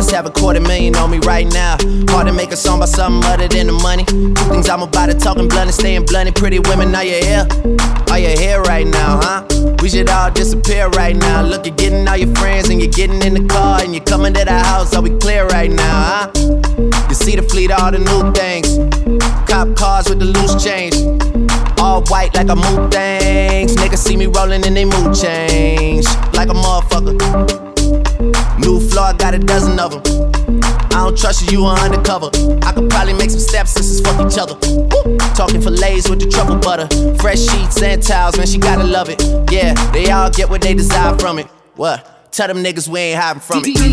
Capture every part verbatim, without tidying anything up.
just have a quarter million on me right now. Hard to make a song about something other than the money. Two things I'm about to talking blunt and staying blunt. Pretty women, are you here? Are you here right now, huh? We should all disappear right now. Look, you're getting all your friends and you're getting in the car and you're coming to the house. Are we clear right now, huh? You see the fleet, all the new things. Cop cars with the loose change. All white like a mood things. Niggas see me rolling and they mood change. Like a motherfucker. New floor, I got a dozen of them. I don't trust you, you are undercover. I could probably make some stepsisters fuck each other. Woo. Talking fillets with the truffle butter. Fresh sheets and towels, man, she gotta love it. Yeah, they all get what they desire from it. What? Tell them niggas we ain't hiding from it.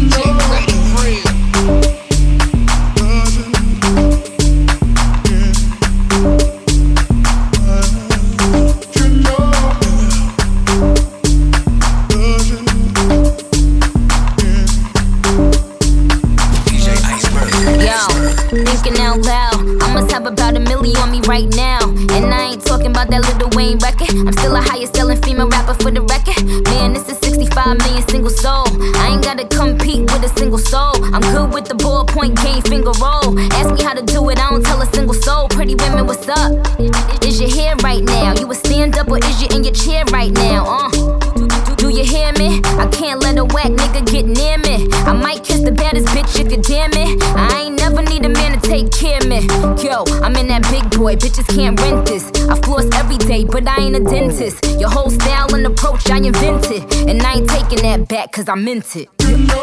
Thinking out loud, I must have about a million on me right now. And I ain't talking about that Lil Wayne record. I'm still a highest selling female rapper for the record. Man, this is sixty-five million single soul. I ain't gotta compete with a single soul. I'm good with the ballpoint game, finger roll. Ask me how to do it, I don't tell a single soul. Pretty women, what's up? Is your hair right now? You a stand up or is you in your chair right now? Uh, do, do, do you hear me? I can't let a whack nigga get near me. I might kiss the baddest bitch if you damn it. I ain't never need a man to take care of me. Yo, I'm in that big boy, bitches can't rent this. I floss every day, but I ain't a dentist. Your whole style and approach I invented. And I ain't taking that back cause I meant it.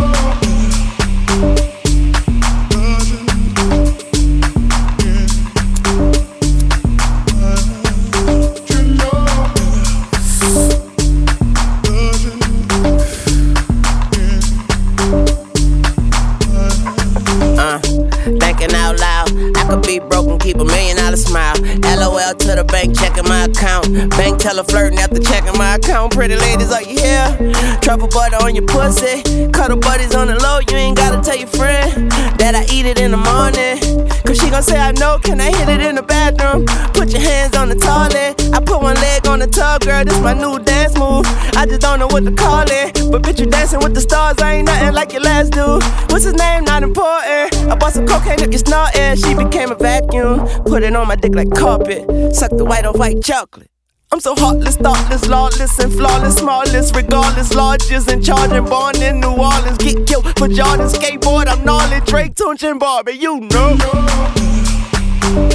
Thinking out loud, I could be broken, keep a million dollar smile. L O L to the bank, checking my account. Bank teller flirting after checking my account. Pretty ladies, are you here? Truffle butter on your pussy. Cuddle buddies on the low, you ain't gotta tell your friend that I eat it in the morning. Cause she gon' say I know, can I hit it in the bathroom? Put your hands on the toilet. I put one leg on the tub, girl, this my new dance move. I just don't know what to call it. But bitch, you dancing with the stars, I ain't nothing like your last dude. What's his name? Not important. I bought some cocaine, look, you snorting. She became a vacuum. Put it on my dick like carpet. Suck the white on white chocolate. I'm so heartless, thoughtless, lawless, and flawless, smallest, regardless, largest, and charging, born in New Orleans, get killed for Jordan, skateboard, I'm gnarly, Drake, Tunch, and Barbie, you know.